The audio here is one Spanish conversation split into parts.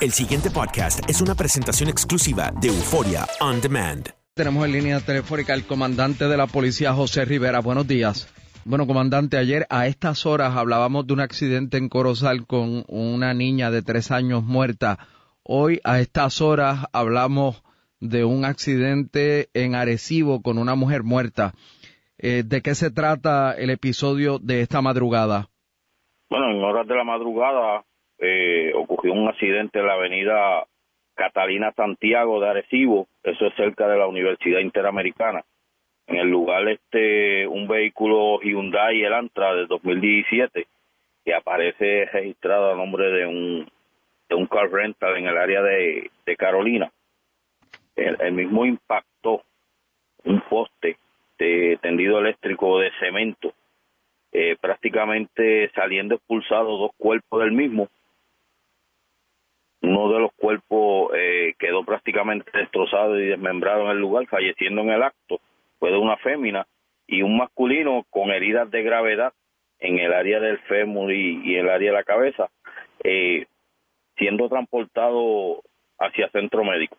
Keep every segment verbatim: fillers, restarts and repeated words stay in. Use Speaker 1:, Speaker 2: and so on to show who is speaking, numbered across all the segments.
Speaker 1: El siguiente podcast es una presentación exclusiva de Euphoria On Demand.
Speaker 2: Tenemos en línea telefónica al comandante de la policía, José Rivera. Buenos días. Bueno, comandante, ayer a estas horas hablábamos de un accidente en Corozal con una niña de tres años muerta. Hoy a estas horas hablamos de un accidente en Arecibo con una mujer muerta. Eh, ¿De qué se trata el episodio de esta madrugada?
Speaker 3: Bueno, en horas de la madrugada eh, ocurrió un accidente en la avenida Catalina Santiago de Arecibo, eso es cerca de la Universidad Interamericana. En el lugar este un vehículo Hyundai Elantra de dos mil diecisiete que aparece registrado a nombre de un de un car rental en el área de, de Carolina. El, el mismo impactó un poste de tendido eléctrico de cemento, eh, prácticamente saliendo expulsados dos cuerpos del mismo. Uno de los cuerpos eh, quedó prácticamente destrozado y desmembrado en el lugar, falleciendo en el acto. Fue de una fémina y un masculino con heridas de gravedad en el área del fémur y, y el área de la cabeza, eh, siendo transportado hacia centro médico.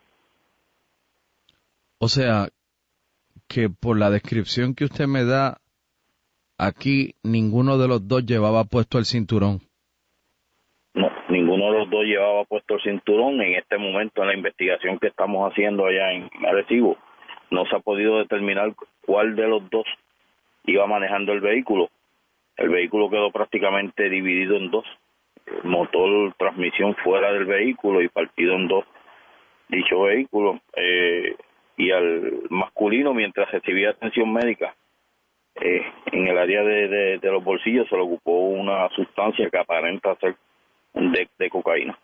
Speaker 2: O sea, que por la descripción que usted me da, aquí ninguno de los dos llevaba puesto el cinturón.
Speaker 3: No, ninguno de los dos llevaba puesto el cinturón. En este momento, en la investigación que estamos haciendo allá en Arecibo, no se ha podido determinar cuál de los dos iba manejando el vehículo. El vehículo quedó prácticamente dividido en dos. El motor, transmisión fuera del vehículo y partido en dos. Dicho vehículo, eh, y al masculino, mientras recibía atención médica, eh, en el área de, de, de los bolsillos se le ocupó una sustancia que aparenta ser de, de cocaína.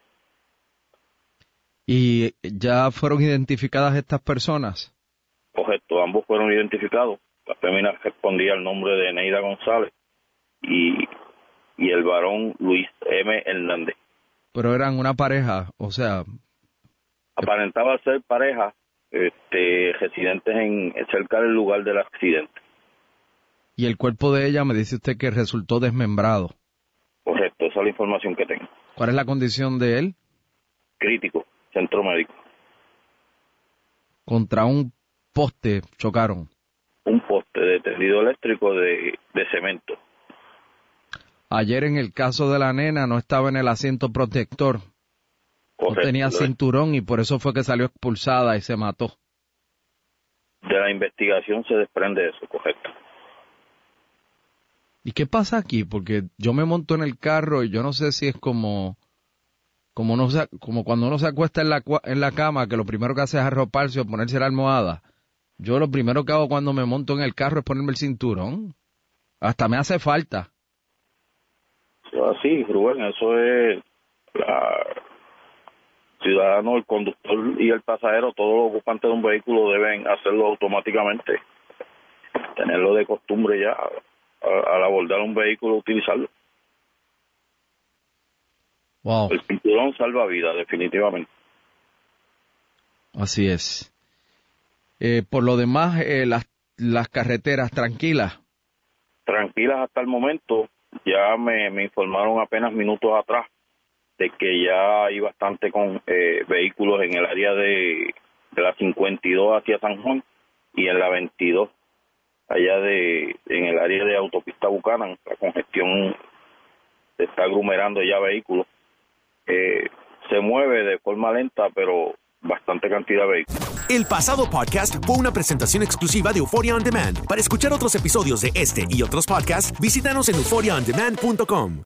Speaker 2: ¿Y ya fueron identificadas estas personas?
Speaker 3: Correcto, ambos fueron identificados. La fémina respondía al nombre de Neida González y, y el varón Luis M. Hernández.
Speaker 2: Pero eran una pareja, o sea...
Speaker 3: Aparentaba ser pareja, este, residentes en cerca del lugar del accidente.
Speaker 2: Y el cuerpo de ella me dice usted que resultó desmembrado.
Speaker 3: Correcto, esa es la información que tengo.
Speaker 2: ¿Cuál es la condición de él?
Speaker 3: Crítico, centro médico.
Speaker 2: Contra un poste chocaron. Un
Speaker 3: poste de tendido eléctrico de, de cemento.
Speaker 2: Ayer en el caso de la nena no estaba en el asiento protector.
Speaker 3: Correcto,
Speaker 2: no tenía cinturón y por eso fue que salió expulsada y se mató.
Speaker 3: De la investigación se desprende eso, correcto.
Speaker 2: ¿Y qué pasa aquí? Porque yo me monto en el carro y yo no sé si es como como no se, como cuando uno se acuesta en la en la cama, que lo primero que hace es arroparse o ponerse la almohada. Yo lo primero que hago cuando me monto en el carro es ponerme el cinturón. Hasta me hace falta.
Speaker 3: Sí, Rubén, eso es la ciudadano, el conductor y el pasajero, todos los ocupantes de un vehículo deben hacerlo automáticamente. Tenerlo de costumbre ya, al abordar un vehículo, utilizarlo.
Speaker 2: Wow.
Speaker 3: El cinturón salva vidas, definitivamente.
Speaker 2: Así es. Eh, por lo demás, eh, las, las carreteras tranquilas.
Speaker 3: Tranquilas hasta el momento. Ya me, me informaron apenas minutos atrás de que ya hay bastante con eh, vehículos en el área de, de la cincuenta y dos hacia San Juan y en la veintidós allá de en el área de autopista Buchanan. La congestión se está aglomerando ya vehículos. Eh, se mueve de forma lenta, pero bastante cantidad de vehículos.
Speaker 1: El pasado podcast fue una presentación exclusiva de Euphoria On Demand. Para escuchar otros episodios de este y otros podcasts, visítanos en euphoria on demand punto com.